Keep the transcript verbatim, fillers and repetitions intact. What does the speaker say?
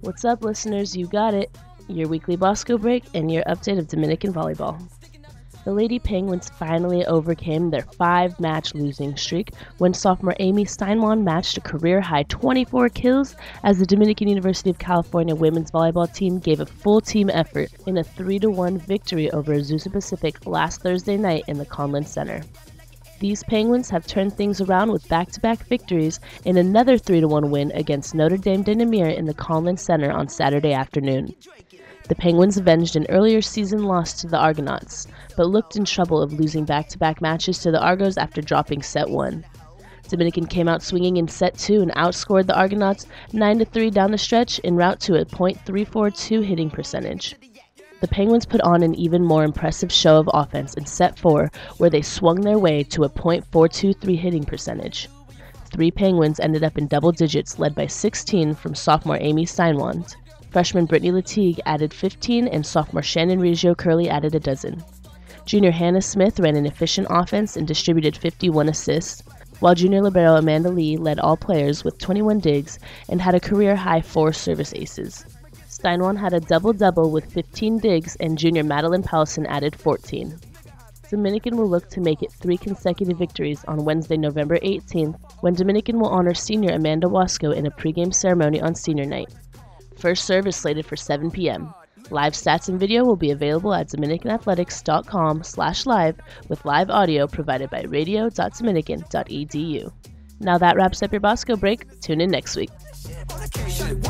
What's up, listeners? You got it. Your weekly Bosco break and your update of Dominican volleyball. The Lady Penguins finally overcame their five-match losing streak when sophomore Amy Steinwan matched a career-high twenty-four kills as the Dominican University of California women's volleyball team gave a full team effort in a three to one victory over Azusa Pacific last Thursday night in the Conlin Center. These Penguins have turned things around with back-to-back victories in another three to one win against Notre Dame de Namur in the Conlin Center on Saturday afternoon. The Penguins avenged an earlier season loss to the Argonauts, but looked in trouble of losing back-to-back matches to the Argos after dropping set one. Dominican came out swinging in set two and outscored the Argonauts nine to three down the stretch en route to a point three four two hitting percentage. The Penguins put on an even more impressive show of offense in set four, where they swung their way to a point four two three hitting percentage. Three Penguins ended up in double digits, led by sixteen from sophomore Amy Steinwand. Freshman Brittany Latigue added fifteen, and sophomore Shannon Reggio Curley added a dozen. Junior Hannah Smith ran an efficient offense and distributed fifty-one assists, while junior libero Amanda Lee led all players with twenty-one digs and had a career-high four service aces. Steinwan had a double-double with fifteen digs, and junior Madeline Powelson added fourteen. Dominican will look to make it three consecutive victories on Wednesday, November eighteenth, when Dominican will honor senior Amanda Wasco in a pregame ceremony on senior night. First serve is slated for seven p.m. Live stats and video will be available at dominicanathletics.com slash live with live audio provided by radio dot dominican dot e d u. Now that wraps up your Bosco break. Tune in next week.